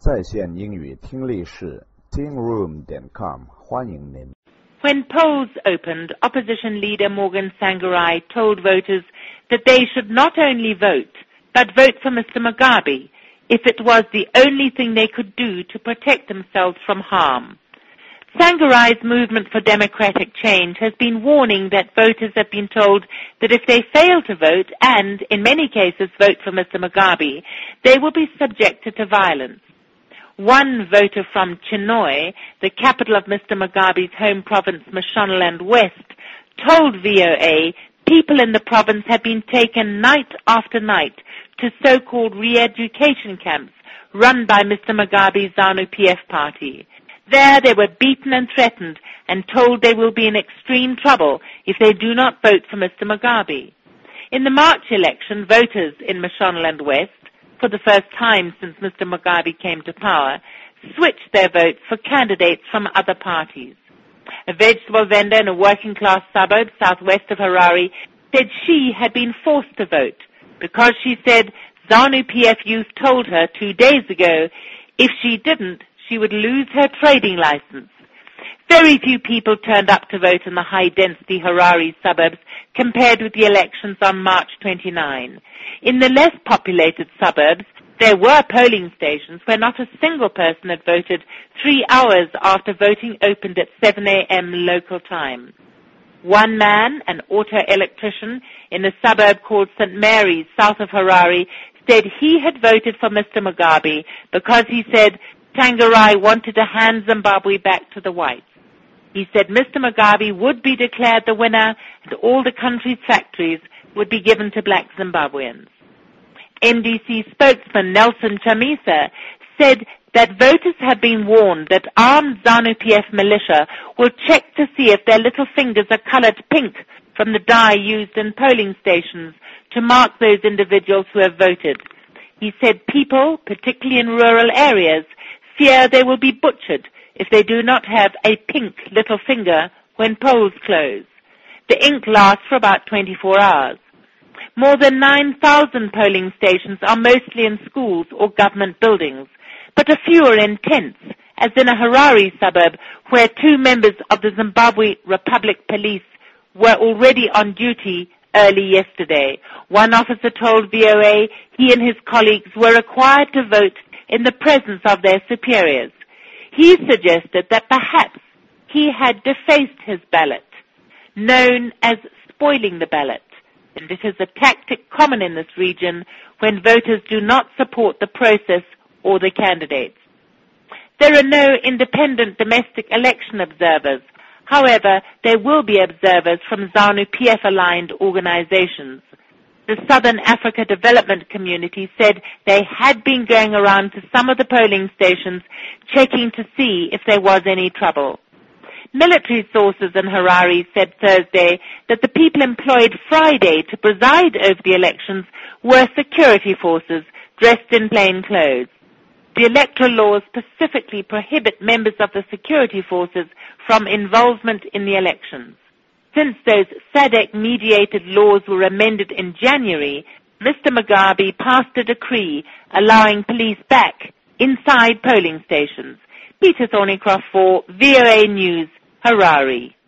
在线英语听力室 tingroom.com 欢迎您。 When polls opened, opposition leader Morgan Tsvangirai told voters that they should not only vote, but vote for Mr. Mugabe if it was the only thing they could do to protect themselves from harm. Tsvangirai's movement for democratic change has been warning that voters have been told that if they fail to vote and, in many cases, vote for Mr. Mugabe, they will be subjected to violence. One voter from Chinhoyi, the capital of Mr. Mugabe's home province, Mashonaland West, told VOA people in the province have been taken night after night to so-called re-education camps run by Mr. Mugabe's ZANU-PF party. There they were beaten and threatened and told they will be in extreme trouble if they do not vote for Mr. Mugabe. In the March election, voters in Mashonaland West, for the first time since Mr. Mugabe came to power, switched their votes for candidates from other parties. A vegetable vendor in a working-class suburb southwest of Harare said she had been forced to vote because she said ZANU-PF youth told her 2 days ago if she didn't, she would lose her trading license. Very few people turned up to vote in the high-density Harare suburbs compared with the elections on March 29. In the less populated suburbs, there were polling stations where not a single person had voted 3 hours after voting opened at 7 a.m. local time. One man, an auto electrician in a suburb called St. Mary's, south of Harare, said he had voted for Mr. Mugabe because he said Tsvangirai wanted to hand Zimbabwe back to the whites. He said Mr. Mugabe would be declared the winner and all the country's factories would be given to black Zimbabweans. MDC spokesman Nelson Chamisa said that voters have been warned that armed ZANU-PF militia will check to see if their little fingers are colored pink from the dye used in polling stations to mark those individuals who have voted. He said people, particularly in rural areas, fear they will be butchered if they do not have a pink little finger when polls close. The ink lasts for about 24 hours. More than 9,000 polling stations are mostly in schools or government buildings, but a few are in tents, as in a Harare suburb where 2 members of the Zimbabwe Republic Police were already on duty early yesterday. One officer told VOA he and his colleagues were required to vote in the presence of their superiors. He suggested that perhaps he had defaced his ballot, known as spoiling the ballot, and it is a tactic common in this region when voters do not support the process or the candidates. There are no independent domestic election observers. However, there will be observers from ZANU-PF-aligned organizations. The Southern Africa Development Community said they had been going around to some of the polling stations checking to see if there was any trouble. Military sources in Harare said Thursday that the people employed Friday to preside over the elections were security forces dressed in plain clothes. The electoral laws specifically prohibit members of the security forces from involvement in the elections. Since those SADC-mediated laws were amended in January, Mr. Mugabe passed a decree allowing police back inside polling stations. Peter Thornycroft for VOA News, Harare.